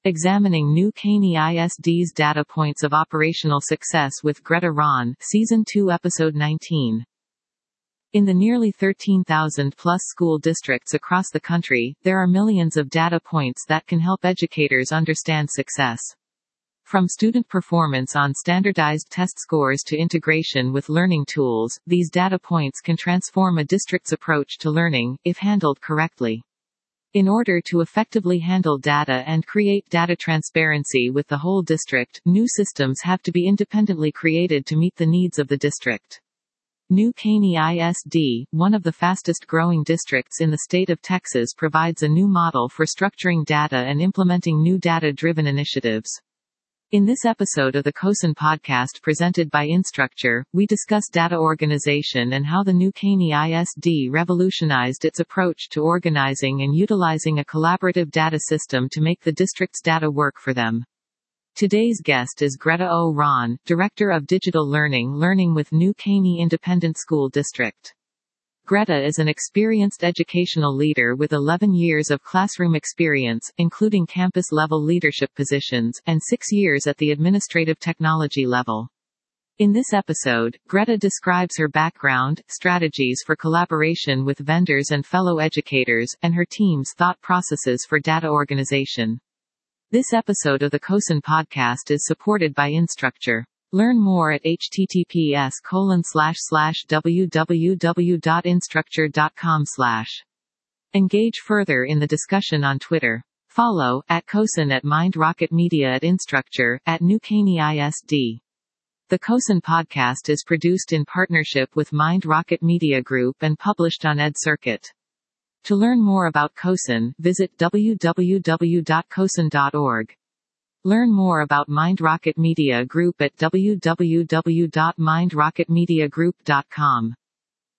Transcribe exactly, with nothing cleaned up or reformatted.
Examining New Caney I S D's Data Points of Operational Success with Greta Rahn, Season two Episode nineteen. In the nearly thirteen thousand plus school districts across the country, there are millions of data points that can help educators understand success. From student performance on standardized test scores to integration with learning tools, these data points can transform a district's approach to learning, if handled correctly. In order to effectively handle data and create data transparency with the whole district, new systems have to be independently created to meet the needs of the district. New Caney I S D, one of the fastest-growing districts in the state of Texas, provides a new model for structuring data and implementing new data-driven initiatives. In this episode of the COSN podcast presented by Instructure, we discuss data organization and how the New Caney I S D revolutionized its approach to organizing and utilizing a collaborative data system to make the district's data work for them. Today's guest is Greta O. Rahn, Director of Digital Learning Learning with New Caney Independent School District. Greta is an experienced educational leader with eleven years of classroom experience, including campus-level leadership positions, and six years at the administrative technology level. In this episode, Greta describes her background, strategies for collaboration with vendors and fellow educators, and her team's thought processes for data organization. This episode of the COSN podcast is supported by Instructure. Learn more at h t t p s colon slash slash w w w dot instructure dot com slash. Engage further in the discussion on Twitter. Follow, at COSN at Mind Rocket Media at Instructure, at New Caney I S D. The COSN podcast is produced in partnership with Mind Rocket Media Group and published on EdCircuit. To learn more about COSN, visit w w w dot cosen dot org. Learn more about Mind Rocket Media Group at w w w dot mind rocket media group dot com.